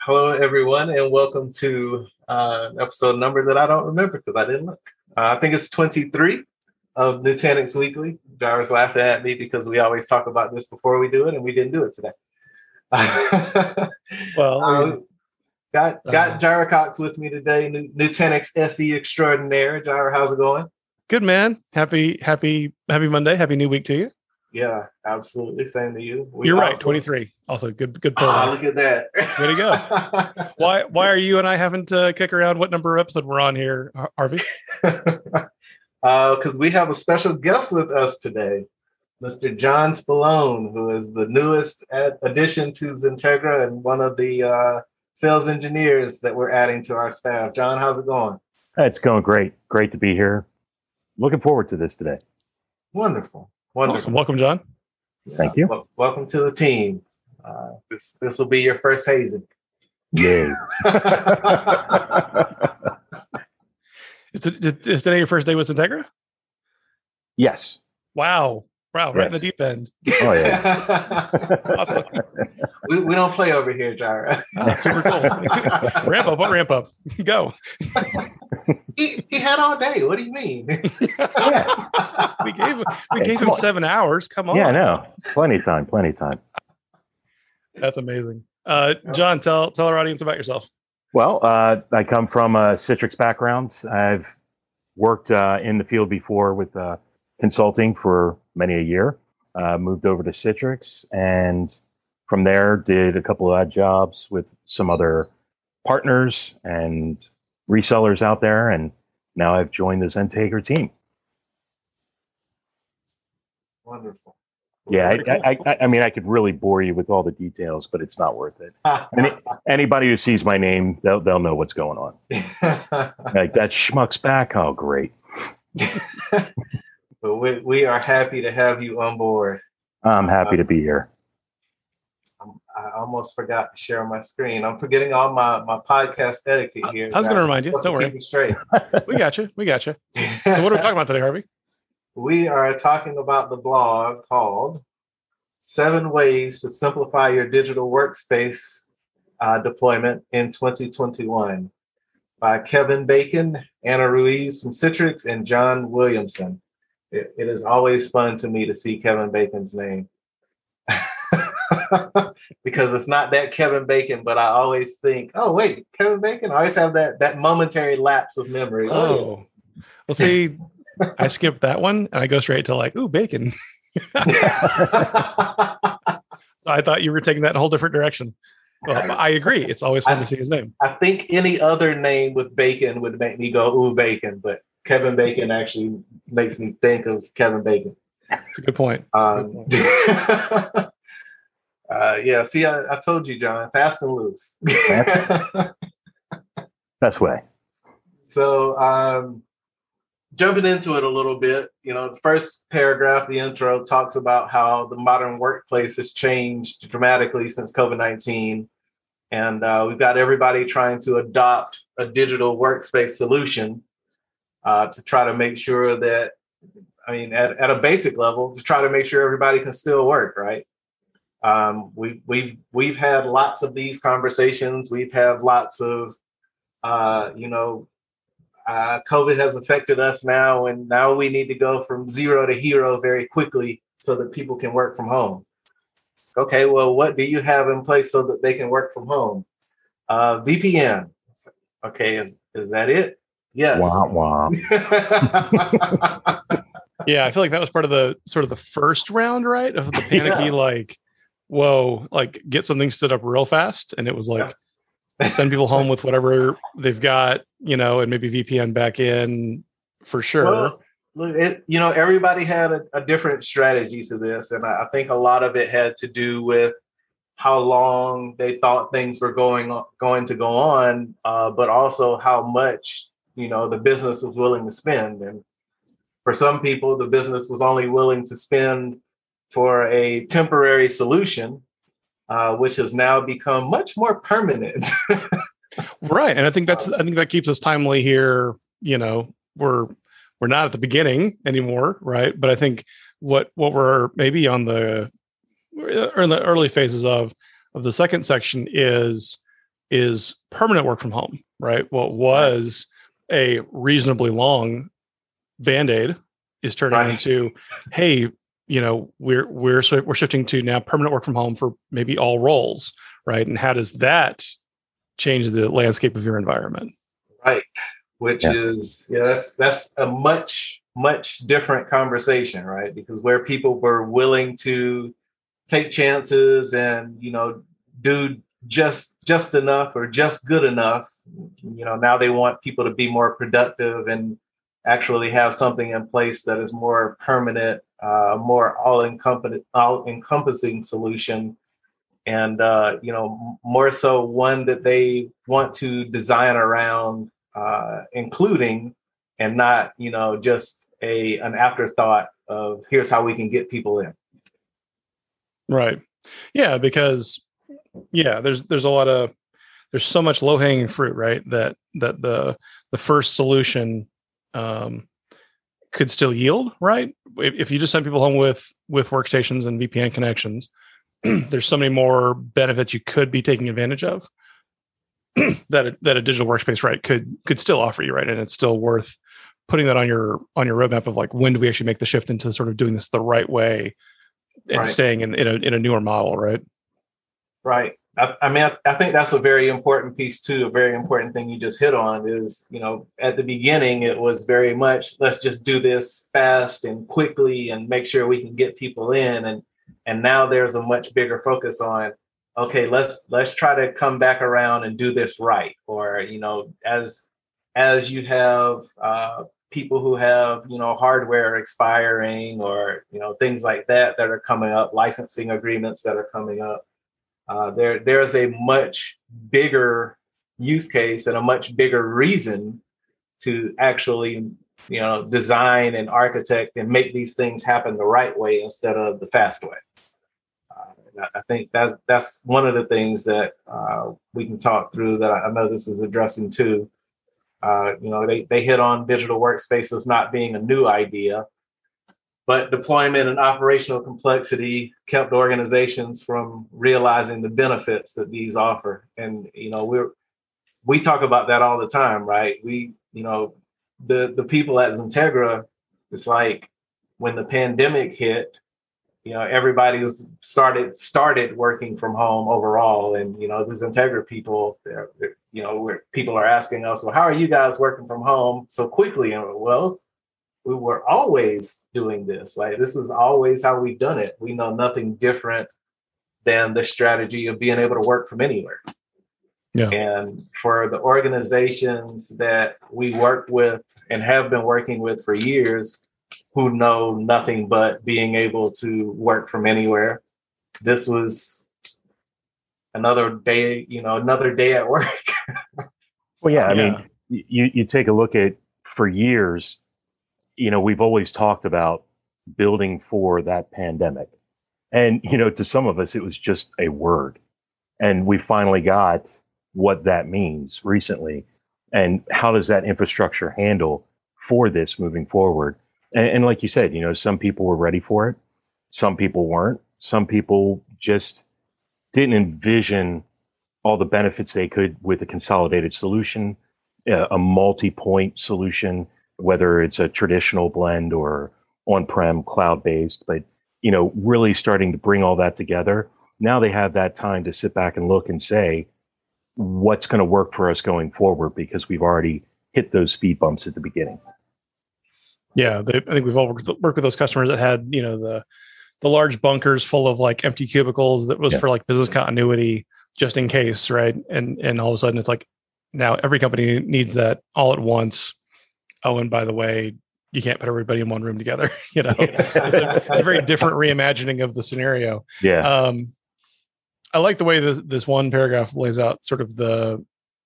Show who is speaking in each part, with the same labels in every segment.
Speaker 1: Hello, everyone, and welcome to episode number that I don't remember because I didn't look. I think it's 23 of Nutanix Weekly. Jarvis laughing at me because we always talk about this before we do it, and we didn't do it today.
Speaker 2: Well,
Speaker 1: got Jira Cox with me today, Nutanix SE extraordinaire. Jira, how's it going?
Speaker 2: Good, man. Happy Monday. Happy new week to you.
Speaker 1: Yeah, absolutely. Same to you.
Speaker 2: You're right. 23. Also, good.
Speaker 1: Look at that.
Speaker 2: Way to go. Why are you and I having to kick around what number episode we're on here, Harvey?
Speaker 1: Because we have a special guest with us today, Mr. John Spallone, who is the newest addition to Zentegra and one of the sales engineers that we're adding to our staff. John, how's it going?
Speaker 3: It's going great. Great to be here. Looking forward to this today.
Speaker 1: Wonderful.
Speaker 2: Awesome. Welcome, John.
Speaker 1: Yeah,
Speaker 3: Thank you.
Speaker 1: Welcome to the team. This will be your first hazing.
Speaker 3: Yay.
Speaker 2: Is today your first day with Zentegra?
Speaker 3: Yes.
Speaker 2: Wow. Right in the deep end.
Speaker 3: Oh, yeah.
Speaker 2: Awesome.
Speaker 1: We don't play over here, Jira.
Speaker 2: Super cool. Ramp up. Go.
Speaker 1: He had all day. What do you mean?
Speaker 2: We gave him 7 hours. Come on.
Speaker 3: Yeah, I know. Plenty of time.
Speaker 2: That's amazing. John, tell our audience about yourself.
Speaker 3: Well, I come from a Citrix background. I've worked in the field before with consulting for many a year. Moved over to Citrix, and from there did a couple of odd jobs with some other partners and resellers out there, and now I've joined the Zentegra team.
Speaker 1: Wonderful.
Speaker 3: Yeah, I mean, I could really bore you with all the details, but it's not worth it. Anybody who sees my name, they'll know what's going on. Like, that schmuck's back. Oh, great.
Speaker 1: But we are happy to have you on board.
Speaker 3: I'm happy to be here.
Speaker 1: I almost forgot to share my screen. I'm forgetting all my podcast etiquette here.
Speaker 2: I was going to remind you. Don't worry.
Speaker 1: Keep it straight.
Speaker 2: We got you. So what are we talking about today, Harvey?
Speaker 1: We are talking about the blog called 7 Ways to Simplify Your Digital Workspace Deployment in 2021 by Kevin Bacon, Anna Ruiz from Citrix, and John Williamson. It is always fun to me to see Kevin Bacon's name. Because it's not that Kevin Bacon, but I always think, oh, wait, Kevin Bacon? I always have that momentary lapse of memory.
Speaker 2: Oh. Well, see, I skipped that one, and I go straight to ooh, bacon. So I thought you were taking that in a whole different direction. Well, I agree. It's always fun to see his name.
Speaker 1: I think any other name with bacon would make me go, ooh, bacon, but Kevin Bacon actually makes me think of Kevin Bacon.
Speaker 2: That's a good point.
Speaker 1: Yeah, see, I told you, John, fast and loose.
Speaker 3: Best way.
Speaker 1: So jumping into it a little bit, the first paragraph, the intro, talks about how the modern workplace has changed dramatically since COVID-19. And we've got everybody trying to adopt a digital workspace solution to try to make sure that, at a basic level, to try to make sure everybody can still work, right? We've had lots of these conversations. We've had lots of, COVID has affected us now, and now we need to go from zero to hero very quickly so that people can work from home. Okay, well, what do you have in place so that they can work from home? VPN. Okay, is that it? Yes.
Speaker 3: Wah, wah.
Speaker 2: Yeah, I feel like that was part of the sort of the first round, right? Of the panicky, whoa, get something stood up real fast. And it was send people home with whatever they've got, and maybe VPN back in for sure.
Speaker 1: Well, everybody had a different strategy to this. And I think a lot of it had to do with how long they thought things were going to go on, but also how much, the business was willing to spend. And for some people, the business was only willing to spend for a temporary solution, which has now become much more permanent.
Speaker 2: Right. And I think that keeps us timely here. We're not at the beginning anymore, right? But I think what we're maybe in the early phases of the second section is is permanent work from home, right? What was a reasonably long Band-Aid is turning into, hey, we're shifting to now permanent work from home for maybe all roles, right? And how does that change the landscape of your environment?
Speaker 1: Right, which is that's a much different conversation, right? Because where people were willing to take chances and do just enough or just good enough, now they want people to be more productive and actually have something in place that is more permanent, more all-encompassing solution, and more so one that they want to design around, including, and not just an afterthought of here's how we can get people in.
Speaker 2: Right. Yeah, because there's so much low hanging fruit, right? That the first solution could still yield, right? If you just send people home with workstations and VPN connections, there's so many more benefits you could be taking advantage of that a digital workspace, right, could still offer you, right? And it's still worth putting that on your roadmap of like, when do we actually make the shift into sort of doing this the right way and staying in a newer model, right?
Speaker 1: Right. I think that's a very important piece too. A very important thing you just hit on is, at the beginning, it was very much, let's just do this fast and quickly and make sure we can get people in. And now there's a much bigger focus on, okay, let's try to come back around and do this right. Or, as you have people who have, hardware expiring or, things like that are coming up, licensing agreements that are coming up. There's a much bigger use case and a much bigger reason to actually, design and architect and make these things happen the right way instead of the fast way. I think that's one of the things that we can talk through that I know this is addressing too. They hit on digital workspaces not being a new idea, but deployment and operational complexity kept organizations from realizing the benefits that these offer. And, we talk about that all the time, right? The people at Xentegra, it's like when the pandemic hit, everybody was started working from home overall. And, the Xentegra people, where people are asking us, well, how are you guys working from home so quickly? And well, we were always doing this. Like, this is always how we've done it. We know nothing different than the strategy of being able to work from anywhere. Yeah. And for the organizations that we work with and have been working with for years, who know nothing but being able to work from anywhere, this was another day at work.
Speaker 3: Well, yeah, I mean, you take a look at, for years, we've always talked about building for that pandemic. And, to some of us, it was just a word. And we finally got what that means recently. And how does that infrastructure handle for this moving forward? And like you said, some people were ready for it. Some people weren't. Some people just didn't envision all the benefits they could with a consolidated solution, a multi-point solution, whether it's a traditional blend or on-prem cloud-based, but, really starting to bring all that together. Now they have that time to sit back and look and say, what's going to work for us going forward? Because we've already hit those speed bumps at the beginning.
Speaker 2: Yeah, I think we've all worked with those customers that had, the large bunkers full of like empty cubicles that was for like business continuity, just in case, right? And all of a sudden it's like, now every company needs that all at once. Oh, and by the way, you can't put everybody in one room together. It's a very different reimagining of the scenario.
Speaker 3: Yeah.
Speaker 2: I like the way this one paragraph lays out sort of the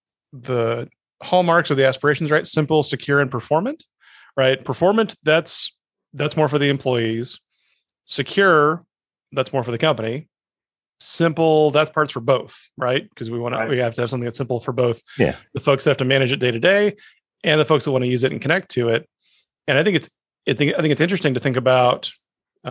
Speaker 2: hallmarks or the aspirations, right? Simple, secure, and performant. Right. Performant, that's more for the employees. Secure, that's more for the company. Simple, that's parts for both, right? Because we have to have something that's simple for both the folks that have to manage it day to day and the folks that want to use it and connect to it. And I think it's interesting to think about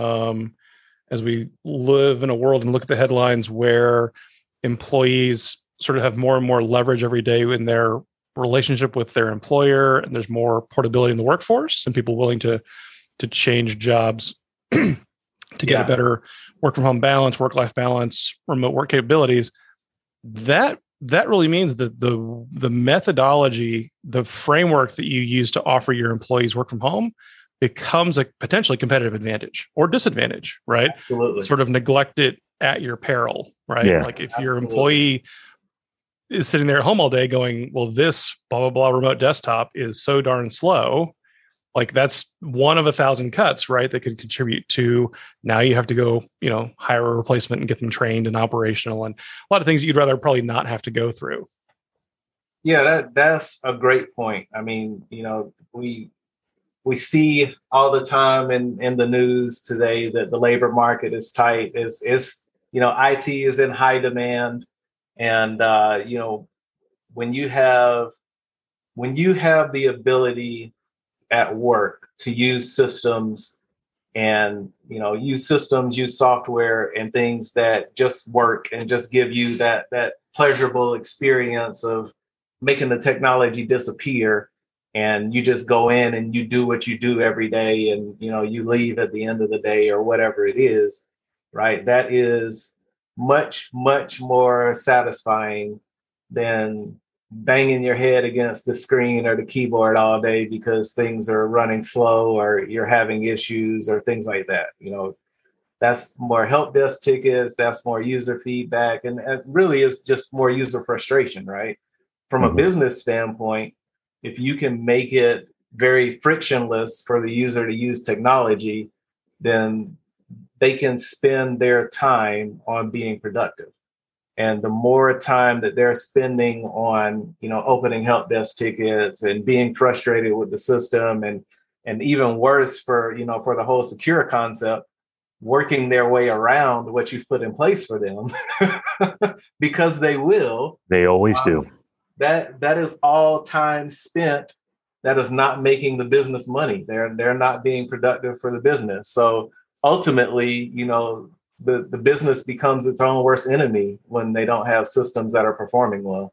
Speaker 2: as we live in a world and look at the headlines where employees sort of have more and more leverage every day in their relationship with their employer, and there's more portability in the workforce and people willing to change jobs to get a better work from home balance, work-life balance, remote work capabilities. That really means that the methodology, the framework that you use to offer your employees work from home becomes a potentially competitive advantage or disadvantage, right?
Speaker 1: Absolutely.
Speaker 2: Sort of neglect it at your peril, right?
Speaker 3: Yeah,
Speaker 2: like if your employee is sitting there at home all day going, well, this blah, blah, blah remote desktop is so darn slow. Like that's one of 1,000 cuts, right? That could contribute to now you have to go, hire a replacement and get them trained and operational and a lot of things you'd rather probably not have to go through.
Speaker 1: Yeah, that's a great point. I mean, we see all the time in the news today that the labor market is tight. IT is in high demand. And, when you have the ability at work to use systems and, use software and things that just work and just give you that pleasurable experience of making the technology disappear. And you just go in and you do what you do every day and, you leave at the end of the day or whatever it is, right? That is much, much more satisfying than banging your head against the screen or the keyboard all day because things are running slow or you're having issues or things like that. That's more help desk tickets, that's more user feedback, and it really is just more user frustration, right? From a business standpoint, if you can make it very frictionless for the user to use technology, then they can spend their time on being productive. And the more time that they're spending on, opening help desk tickets and being frustrated with the system and even worse for the whole secure concept, working their way around what you've put in place for them because they will.
Speaker 3: They always do.
Speaker 1: That is all time spent that is not making the business money. They're not being productive for the business. So ultimately, the business becomes its own worst enemy when they don't have systems that are performing well.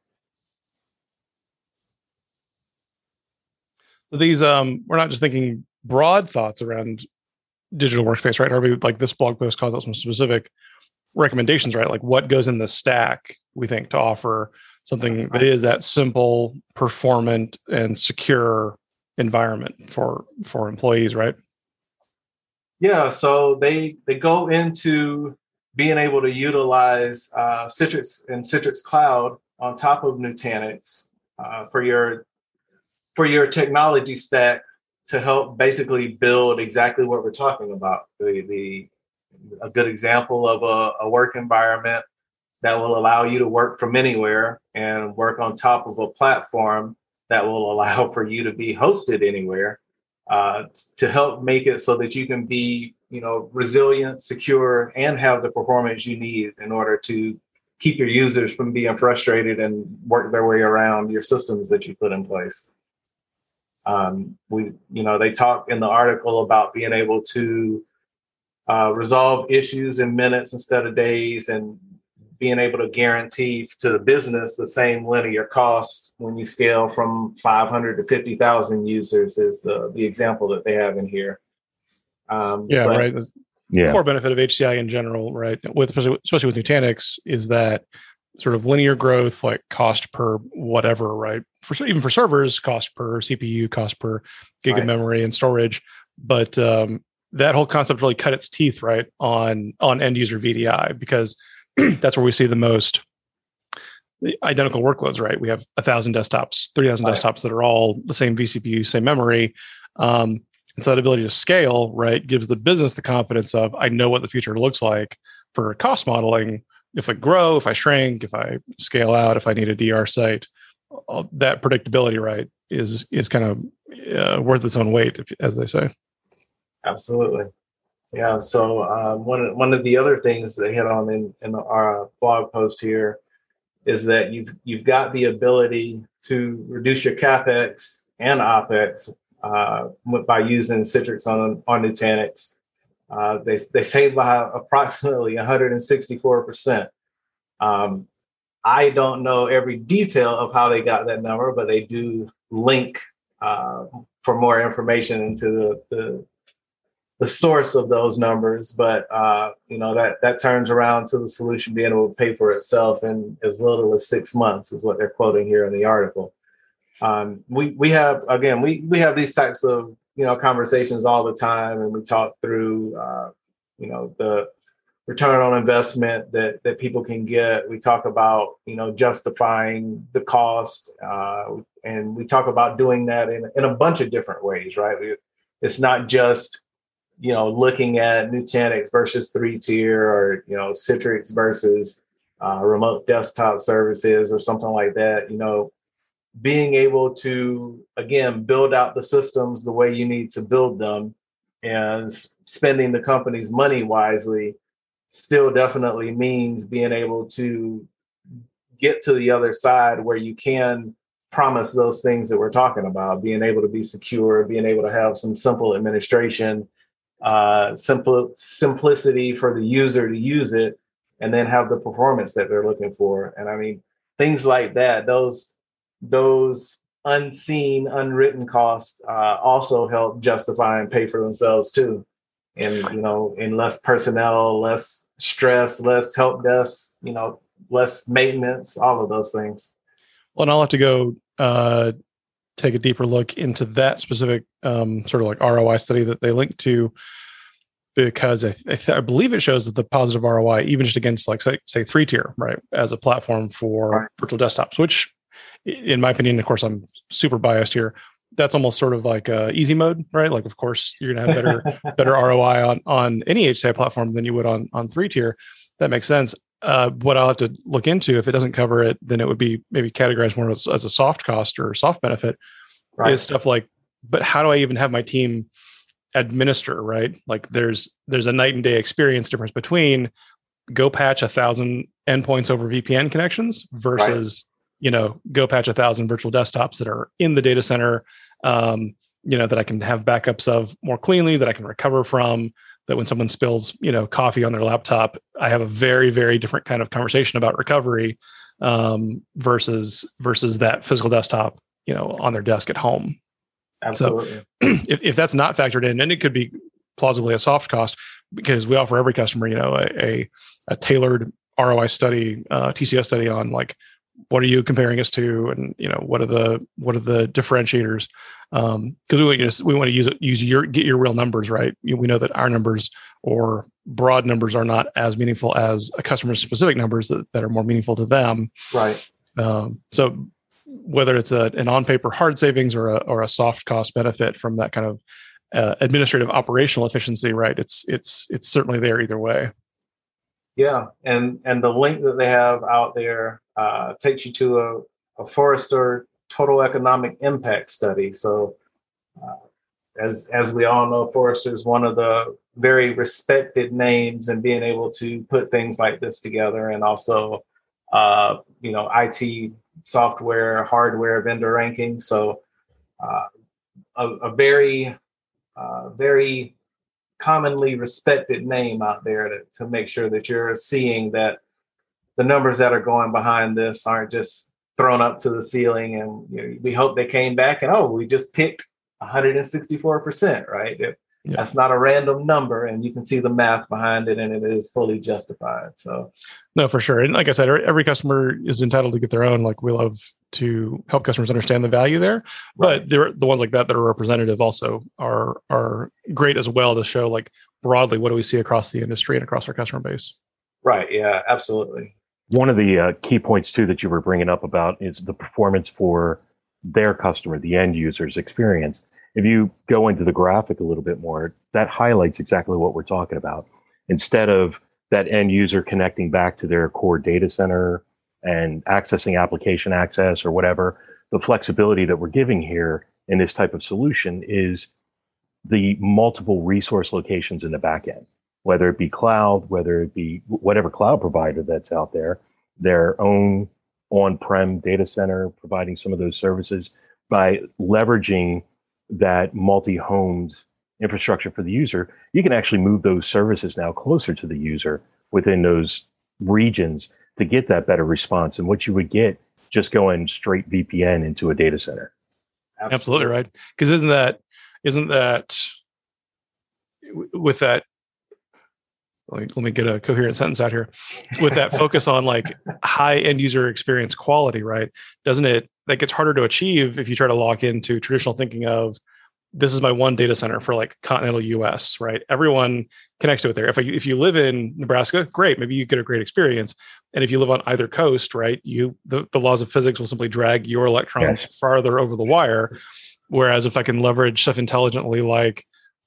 Speaker 2: These we're not just thinking broad thoughts around digital workspace, right? Or maybe like this blog post calls out some specific recommendations, right? Like what goes in the stack, we think, to offer something that is that simple, performant, and secure environment for employees, right?
Speaker 1: Yeah, so they go into being able to utilize Citrix and Citrix Cloud on top of Nutanix for your technology stack to help basically build exactly what we're talking about. A good example of a work environment that will allow you to work from anywhere and work on top of a platform that will allow for you to be hosted anywhere to help make it so that you can be, resilient, secure, and have the performance you need in order to keep your users from being frustrated and work their way around your systems that you put in place. They talk in the article about being able to resolve issues in minutes instead of days, and being able to guarantee to the business the same linear costs when you scale from 500 to 50,000 users is the example that they have in here.
Speaker 2: Right. The core benefit of HCI in general, right, especially with Nutanix, is that sort of linear growth, like cost per whatever, right? Even for servers, cost per CPU, cost per gig of memory and storage. But that whole concept really cut its teeth, right, on end user VDI, because that's where we see the most identical workloads, right? We have 1,000 desktops, 3,000 desktops that are all the same vCPU, same memory. And so that ability to scale, right, gives the business the confidence of, I know what the future looks like for cost modeling. If I grow, if I shrink, if I scale out, if I need a DR site, that predictability, right, is kind of worth its own weight, as they say.
Speaker 1: Absolutely. Yeah. So one of the other things they hit on in our blog post here is that you've got the ability to reduce your CapEx and OpEx by using Citrix on Nutanix. They save by approximately 164%. I don't know every detail of how they got that number, but they do link for more information into the source of those numbers. But that turns around to the solution being able to pay for itself in as little as 6 months is what they're quoting here in the article. We have these types of conversations all the time, and we talk through the return on investment that people can get. We talk about justifying the cost, and we talk about doing that in a bunch of different ways, right? It's not just looking at Nutanix versus 3-tier, or Citrix versus remote desktop services or something like that. Being able to, again, build out the systems the way you need to build them, and spending the company's money wisely still definitely means being able to get to the other side where you can promise those things that we're talking about, being able to be secure, being able to have some simple administration, simplicity for the user to use it, and then have the performance that they're looking for. And I mean, things like that, those unseen, unwritten costs also help justify and pay for themselves too. And, in less personnel, less stress, less help desk, less maintenance, all of those things.
Speaker 2: Well, and I'll have to go take a deeper look into that specific sort of like ROI study that they linked to, because I believe it shows that the positive ROI, even just against like say 3-tier, right, as a platform for virtual desktops, which in my opinion, of course, I'm super biased here, that's almost sort of like easy mode, right? Like, of course, you're going to have better ROI on any HCI platform than you would on 3-tier. That makes sense. What I'll have to look into, if it doesn't cover it, then it would be maybe categorized more as a soft cost or soft benefit, is stuff like, but how do I even have my team administer, right? Like there's a night and day experience difference between go patch 1,000 endpoints over VPN connections versus go patch 1,000 virtual desktops that are in the data center, that I can have backups of more cleanly, that I can recover from, that when someone spills, coffee on their laptop, I have a very, very different kind of conversation about recovery versus that physical desktop, on their desk at home.
Speaker 1: Absolutely.
Speaker 2: So if that's not factored in, and it could be plausibly a soft cost, because we offer every customer, a tailored ROI study, TCO study on like, what are you comparing us to, and what are the differentiators? Because we want to get your real numbers, right? We know that our numbers or broad numbers are not as meaningful as a customer's specific numbers that are more meaningful to them.
Speaker 1: Right.
Speaker 2: So whether it's an on paper hard savings or a soft cost benefit from that kind of administrative operational efficiency, right? It's certainly there either way.
Speaker 1: Yeah, and the link that they have out there takes you to a Forrester Total Economic Impact study. So, as we all know, Forrester is one of the very respected names in being able to put things like this together, and also, IT software, hardware vendor ranking. So, a very, very commonly respected name out there to make sure that you're seeing that the numbers that are going behind this aren't just thrown up to the ceiling. And we hope they came back and, we just picked 164%, right? That's not a random number, and you can see the math behind it, and it is fully justified. So,
Speaker 2: no, for sure. And like I said, every customer is entitled to get their own. Like, we love to help customers understand the value there, but the ones like that are representative also are great as well to show like broadly what do we see across the industry and across our customer base.
Speaker 1: Right. Yeah, absolutely.
Speaker 3: One of the key points too that you were bringing up about is the performance for their customer, the end user's experience. If you go into the graphic a little bit more, that highlights exactly what we're talking about. Instead of that end user connecting back to their core data center and accessing application access or whatever, the flexibility that we're giving here in this type of solution is the multiple resource locations in the back end, whether it be cloud, whether it be whatever cloud provider that's out there, their own on-prem data center, providing some of those services by leveraging that multi-homed infrastructure for the user. You can actually move those services now closer to the user within those regions to get that better response than what you would get just going straight VPN into a data center.
Speaker 2: Absolutely right. Because isn't that with that, let me get a coherent sentence out here, with that focus on like high end user experience quality, right? Doesn't it, that gets harder to achieve if you try to lock into traditional thinking of, this is my one data center for like continental US, right? Everyone connects to it there. If you live in Nebraska, great, maybe you get a great experience. And if you live on either coast, right, the laws of physics will simply drag your electrons farther over the wire. Whereas if I can leverage stuff intelligently, like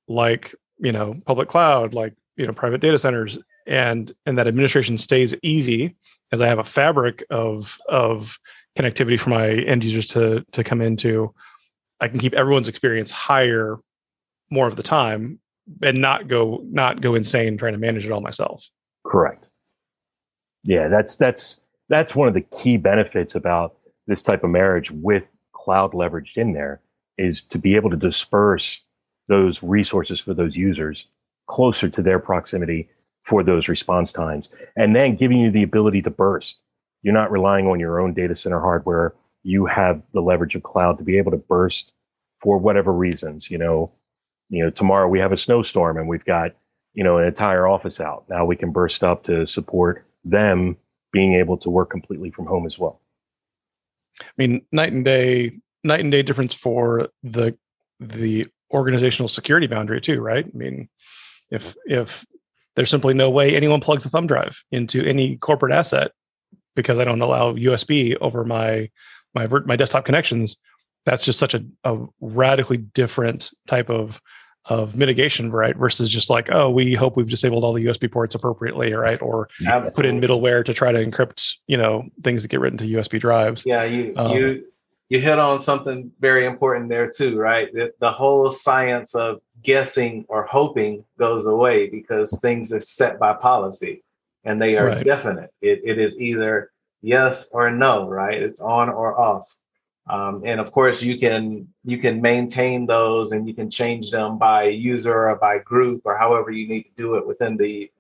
Speaker 2: public cloud, like private data centers, and that administration stays easy, as I have a fabric of connectivity for my end users to come into, I can keep everyone's experience higher more of the time and not go insane trying to manage it all myself.
Speaker 3: Correct. Yeah, that's one of the key benefits about this type of marriage with cloud leveraged in there, is to be able to disperse those resources for those users closer to their proximity for those response times, and then giving you the ability to burst. You're not relying on your own data center hardware. You have the leverage of cloud to be able to burst for whatever reasons. Tomorrow we have a snowstorm and we've got, an entire office out. Now we can burst up to support them being able to work completely from home as well.
Speaker 2: I mean, night and day difference for the organizational security boundary too, right? I mean, if there's simply no way anyone plugs a thumb drive into any corporate asset because I don't allow USB over my desktop connections, that's just such a radically different type of mitigation, right? Versus just like, oh, we hope we've disabled all the USB ports appropriately, right? Or put in middleware to try to encrypt, things that get written to USB drives.
Speaker 1: Yeah, you hit on something very important there too, right? The whole science of guessing or hoping goes away because things are set by policy and they are definite. It is either yes or no, right? It's on or off. And of course, you can maintain those and you can change them by user or by group or however you need to do it within the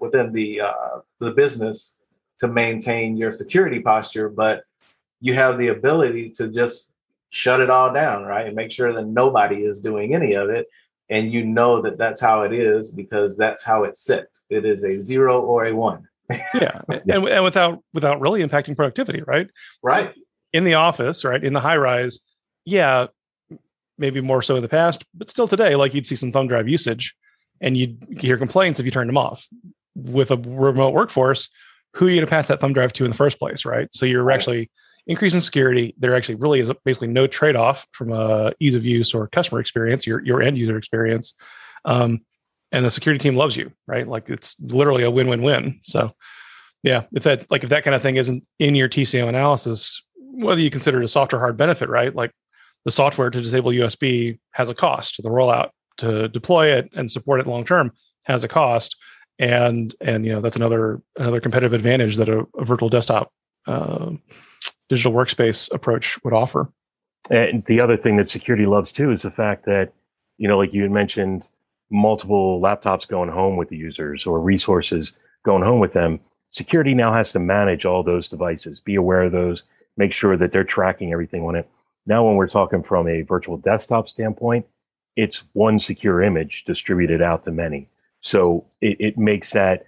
Speaker 1: business to maintain your security posture. But you have the ability to just shut it all down, right? And make sure that nobody is doing any of it. And that's how it is because that's how it's set. It is a 0 or a 1.
Speaker 2: Yeah. And without really impacting productivity, right?
Speaker 1: Right.
Speaker 2: In the office, right? In the high rise, yeah, maybe more so in the past, but still today, like you'd see some thumb drive usage and you'd hear complaints if you turned them off. With a remote workforce, who are you going to pass that thumb drive to in the first place, right? So you're actually increasing security. There actually really is basically no trade-off from ease of use or customer experience, your end user experience. And the security team loves you, right? Like it's literally a win-win-win. So yeah, if that kind of thing isn't in your TCO analysis, whether you consider it a soft or hard benefit, right? Like the software to disable USB has a cost. The rollout to deploy it and support it long-term has a cost. And that's another competitive advantage that a virtual desktop digital workspace approach would offer.
Speaker 3: And the other thing that security loves too is the fact that, like you had mentioned, multiple laptops going home with the users or resources going home with them. Security now has to manage all those devices, be aware of those, make sure that they're tracking everything on it. Now, when we're talking from a virtual desktop standpoint, it's one secure image distributed out to many. So it makes that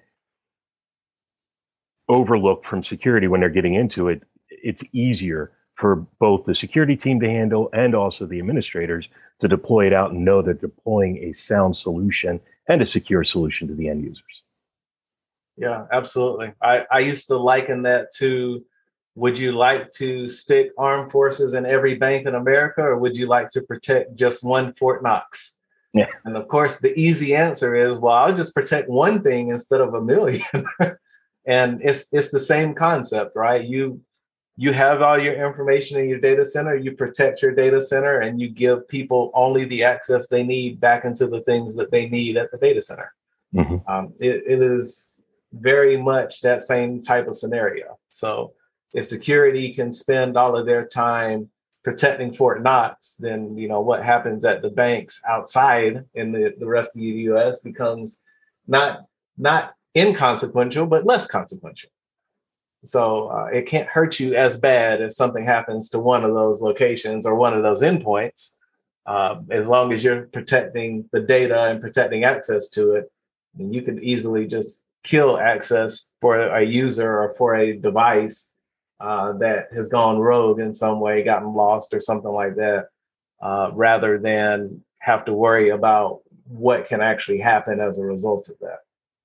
Speaker 3: overlook from security when they're getting into it. It's easier for both the security team to handle and also the administrators to deploy it out and know they're deploying a sound solution and a secure solution to the end users.
Speaker 1: Yeah, absolutely. I used to liken that to, would you like to stick armed forces in every bank in America, or would you like to protect just one Fort Knox?
Speaker 3: Yeah.
Speaker 1: And of course, the easy answer is, well, I'll just protect one thing instead of a million. And it's the same concept, right? You have all your information in your data center, you protect your data center, and you give people only the access they need back into the things that they need at the data center. Mm-hmm. It is very much that same type of scenario. So if security can spend all of their time protecting Fort Knox, then what happens at the banks outside in the rest of the U.S. becomes not inconsequential, but less consequential. So it can't hurt you as bad if something happens to one of those locations or one of those endpoints, as long as you're protecting the data and protecting access to it. And you can easily just kill access for a user or for a device that has gone rogue in some way, gotten lost or something like that, rather than have to worry about what can actually happen as a result of that.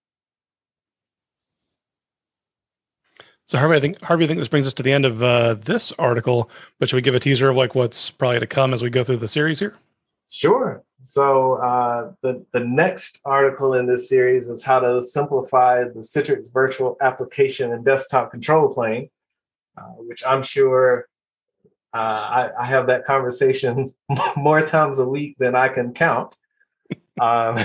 Speaker 2: So Harvey, I think this brings us to the end of this article, but should we give a teaser of like what's probably to come as we go through the series here?
Speaker 1: Sure. So the next article in this series is how to simplify the Citrix virtual application and desktop control plane, which I'm sure I have that conversation more times a week than I can count. But,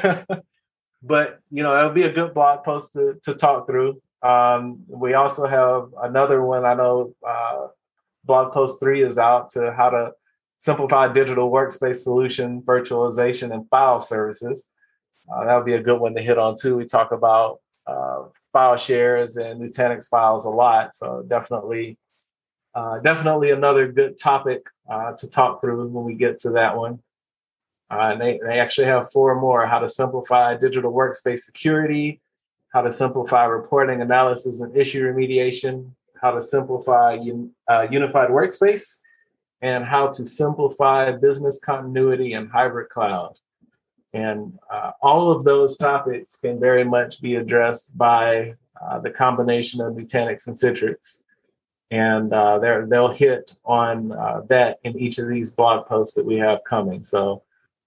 Speaker 1: it'll be a good blog post to talk through. We also have another one. I know blog post 3 is out to how to simplify digital workspace solution, virtualization, and file services. That would be a good one to hit on too. We talk about file shares and Nutanix files a lot. So definitely another good topic to talk through when we get to that one. And they actually have 4 more: how to simplify digital workspace security, how to simplify reporting, analysis, and issue remediation, how to simplify unified workspace, and how to simplify business continuity and hybrid cloud. And all of those topics can very much be addressed by the combination of Nutanix and Citrix. And they'll hit on that in each of these blog posts that we have coming. So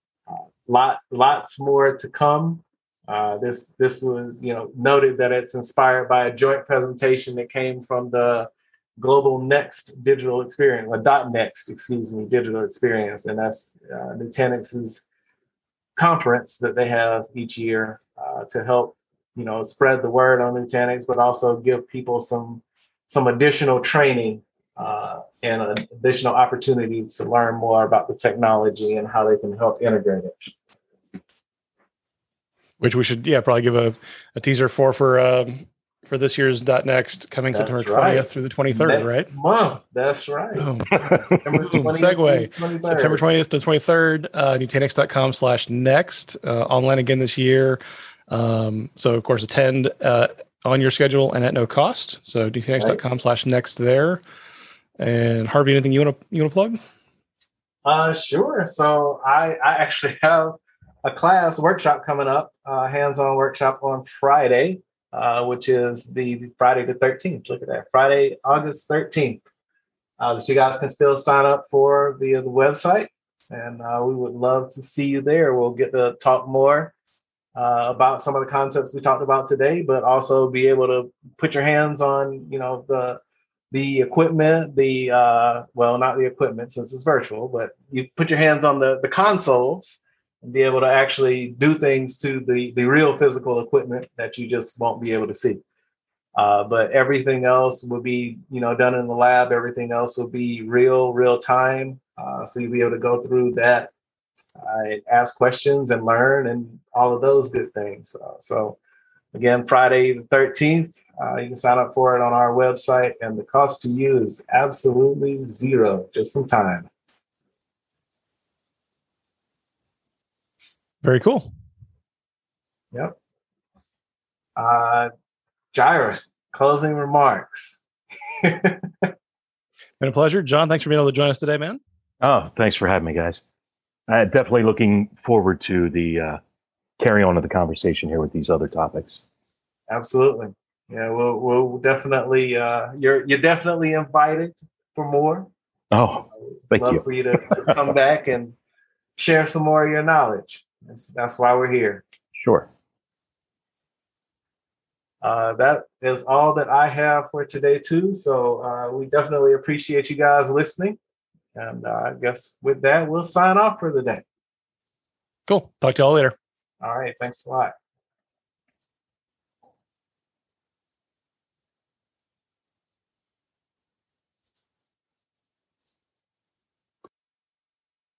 Speaker 1: lots more to come. This was, noted that it's inspired by a joint presentation that came from the Global Next Digital Experience, .next, digital experience. And that's Nutanix's conference that they have each year to help, spread the word on Nutanix, but also give people some additional training and additional opportunities to learn more about the technology and how they can help integrate it.
Speaker 2: Which we should, probably give a teaser for this year's .next coming September 20th through the 23rd,
Speaker 1: Next month. That's right.
Speaker 2: Segue. September 20th to 23rd, Nutanix.com/next, online again this year. So of course, attend on your schedule and at no cost. So Nutanix.com/next there. And Harvey, anything you want to plug?
Speaker 1: Sure. So I actually have a class workshop coming up, hands-on workshop on Friday, which is the Friday the 13th. Look at that, Friday, August 13th. That you guys can still sign up for via the website, and we would love to see you there. We'll get to talk more about some of the concepts we talked about today, but also be able to put your hands on, the equipment, not the equipment since it's virtual, but you put your hands on the consoles and be able to actually do things to the real physical equipment that you just won't be able to see. But everything else will be, done in the lab. Everything else will be real time. So you'll be able to go through that, ask questions and learn and all of those good things. So again, Friday the 13th, you can sign up for it on our website, and the cost to you is absolutely zero, just some time.
Speaker 2: Very cool.
Speaker 1: Yep. Jairus, closing remarks.
Speaker 2: Been a pleasure. John, thanks for being able to join us today, man.
Speaker 3: Oh, thanks for having me, guys. Definitely looking forward to the carry on of the conversation here with these other topics.
Speaker 1: Absolutely. Yeah, we'll definitely, you're definitely invited for more.
Speaker 3: Oh, thank you.
Speaker 1: Love for you to come back and share some more of your knowledge. That's why we're here.
Speaker 3: Sure.
Speaker 1: That is all that I have for today too. So we definitely appreciate you guys listening. And I guess with that, we'll sign off for the day.
Speaker 2: Cool. Talk to y'all later.
Speaker 1: All right. Thanks a lot.